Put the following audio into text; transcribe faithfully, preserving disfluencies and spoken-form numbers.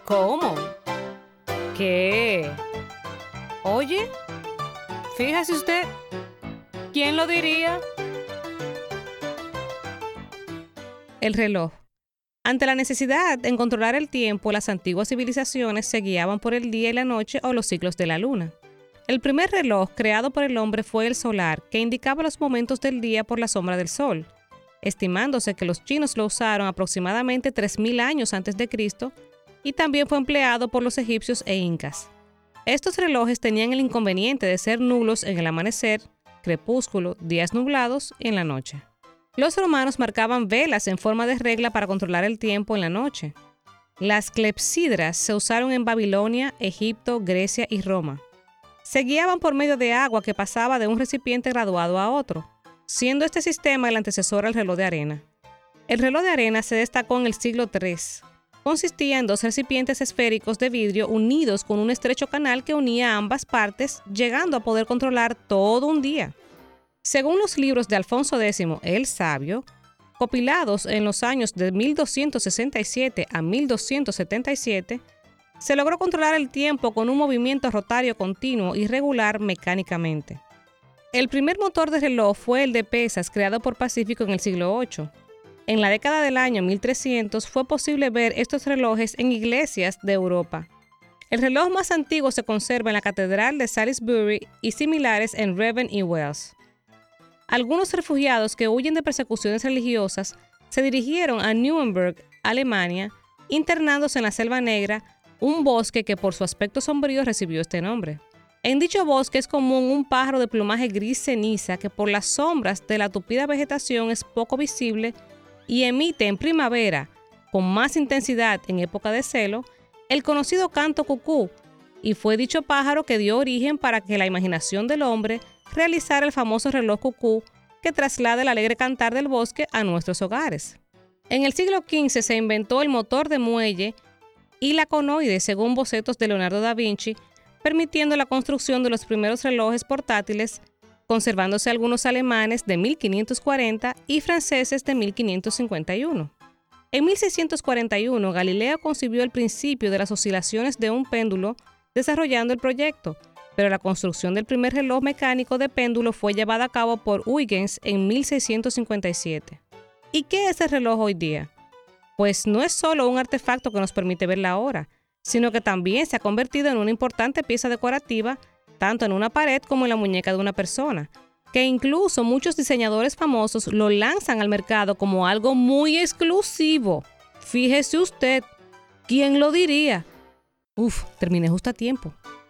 ¿Cómo? ¿Qué? Oye, fíjese usted, ¿quién lo diría? El reloj. Ante la necesidad en controlar el tiempo, las antiguas civilizaciones se guiaban por el día y la noche o los ciclos de la luna. El primer reloj creado por el hombre fue el solar, que indicaba los momentos del día por la sombra del sol, estimándose que los chinos lo usaron aproximadamente tres mil años antes de Cristo, y también fue empleado por los egipcios e incas. Estos relojes tenían el inconveniente de ser nulos en el amanecer, crepúsculo, días nublados y en la noche. Los romanos marcaban velas en forma de regla para controlar el tiempo en la noche. Las clepsidras se usaron en Babilonia, Egipto, Grecia y Roma. Se guiaban por medio de agua que pasaba de un recipiente graduado a otro, siendo este sistema el antecesor al reloj de arena. El reloj de arena se destacó en el siglo tercero. Consistía en dos recipientes esféricos de vidrio unidos con un estrecho canal que unía ambas partes, llegando a poder controlar todo un día. Según los libros de Alfonso X el Sabio, compilados en los años de mil doscientos sesenta y siete a mil doscientos setenta y siete, se logró controlar el tiempo con un movimiento rotario continuo y regular mecánicamente. El primer motor de reloj fue el de pesas creado por Pacífico en el siglo octavo. En la década del año mil trescientos fue posible ver estos relojes en iglesias de Europa. El reloj más antiguo se conserva en la Catedral de Salisbury y similares en Revin y Wells. Algunos refugiados que huyen de persecuciones religiosas se dirigieron a Nuremberg, Alemania, internándose en la Selva Negra, un bosque que por su aspecto sombrío recibió este nombre. En dicho bosque es común un pájaro de plumaje gris ceniza que por las sombras de la tupida vegetación es poco visible y emite en primavera, con más intensidad en época de celo, el conocido canto cucú, y fue dicho pájaro que dio origen para que la imaginación del hombre realizara el famoso reloj cucú que traslada el alegre cantar del bosque a nuestros hogares. En el siglo quince se inventó el motor de muelle y la conoide según bocetos de Leonardo da Vinci, permitiendo la construcción de los primeros relojes portátiles, conservándose algunos alemanes de mil quinientos cuarenta y franceses de mil quinientos cincuenta y uno. En mil seiscientos cuarenta y uno, Galileo concibió el principio de las oscilaciones de un péndulo, desarrollando el proyecto, pero la construcción del primer reloj mecánico de péndulo fue llevada a cabo por Huygens en mil seiscientos cincuenta y siete. ¿Y qué es el reloj hoy día? Pues no es solo un artefacto que nos permite ver la hora, sino que también se ha convertido en una importante pieza decorativa, tanto en una pared como en la muñeca de una persona, que incluso muchos diseñadores famosos lo lanzan al mercado como algo muy exclusivo. Fíjese usted, ¿quién lo diría? Uf, terminé justo a tiempo.